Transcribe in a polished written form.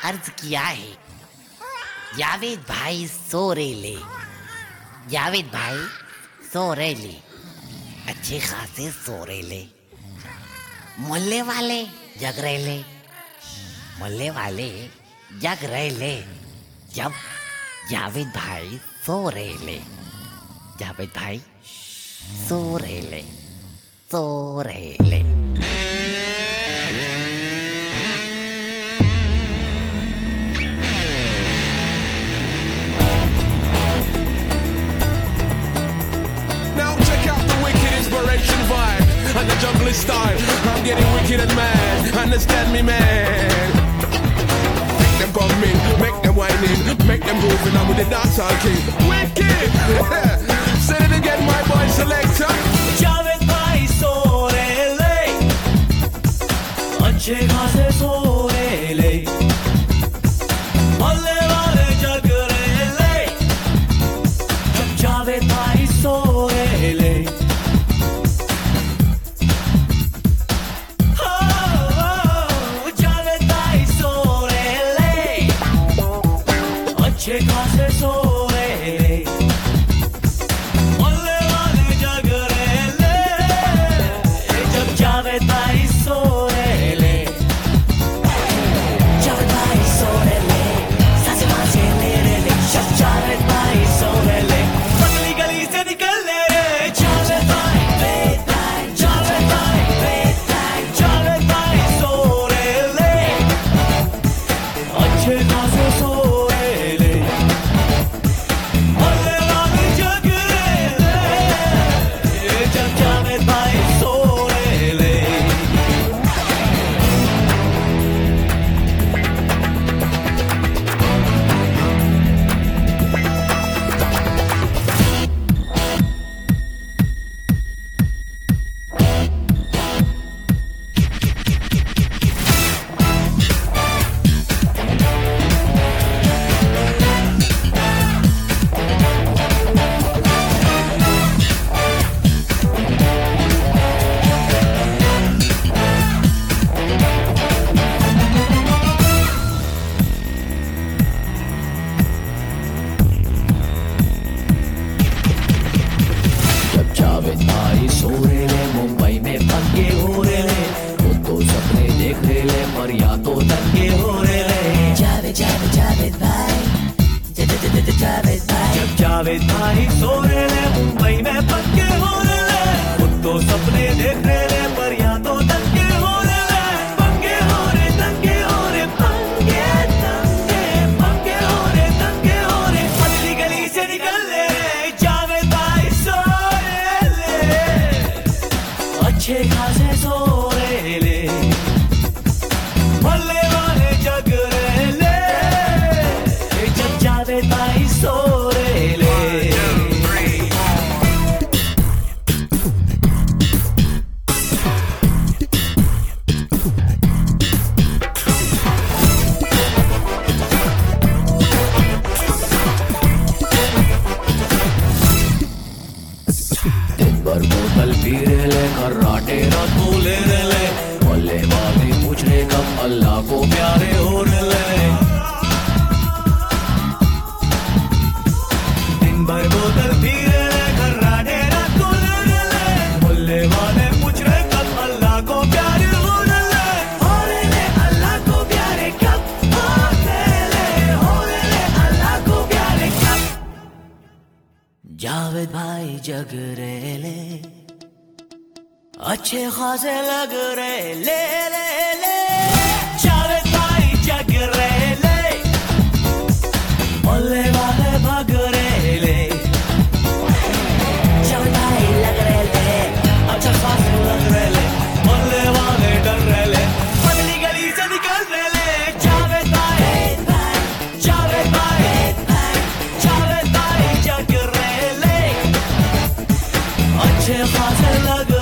अर्ज किया है, जावेद भाई सोरेले, जावेद भाई सोरेले, अच्छे खासे सोरेले, मोहल्ले वाले जगरेले, मोहल्ले वाले जगरेले, जब जावेद भाई सोरेले, जावेद भाई सोरेले, सोरेले। Vibe and the juggling style. I'm getting wicked and mad. Understand me, man. Make them come in, make them whine in, make them move in. I'm with the dancehall king. Wicked. Say it again, my boy selector. Javed भाई सोरेले, अच्छे खासे सोरेले, मोहल्ले वाले जगरेले, जावेद भाई सोरेले। अच्छे खासे सोरेले, मोहल्ले वाले जगरेले, जब जावेद भाई सोरेले, जावेद भाई सोरेले, सासे मासे लेरेले, जब जावेद भाई सोरेले, पतली गली से निकलने रे, जावेद भाई बेताई, जावेद भाई बेताई, जावेद भाई सोरेले, अच्छे खासे सोरेले। जावेद भाई सोरेले, मुंबई में पंगे हो रेले, वो तो सपने देख रेले, पर या तो दंगे हो रेले। जावेद जावेद जावेद भाई, जावेद भाई, जब जावेद भाई सोरेले, मुंबई में पंगे हो रेले, वो तो सपने देख रेले, पर या तो दंगे हो रेले। पंगे हो रे, दंगे हो रे, पंगे दंगे, पंगे हो रे, दंगे हो रे, पतली गली से निकल ले रे, जावेद भाई सोरेले, अच्छे खासे सोरेले, मोहल्ले वाले जगरेले, जब जावेद भाई सोरेले। दिन भर बोतल पी रेले, खर्राटे रात को ले रेले, मोहल्ले वाले पूछ रहे कब अल्लाह को प्यारे हो रेले। दिन भर बोतल पी रेले, खर्राटे रात को ले रेले, मोहल्ले वाले पूछ रहे कब अल्लाह को प्यारे हो रेले। हो रेले अल्लाह को प्यारे कब हो रेले, हो रेले अल्लाह को प्यारे कब। जावेद भाई जगरेले, अच्छे खासे लग रहे ले ले ले, जावेद भाई जगरेले, मोहल्ले वाले भाग रेले, जावेद भाई लग रहे ले, अच्छे खासे लग रहे ले, मोहल्ले वाले डर रेले, पतली गली से निकल रेले, जावेद भाई, जावेद भाई, जावेद भाई जगरेले, अच्छे खासे लग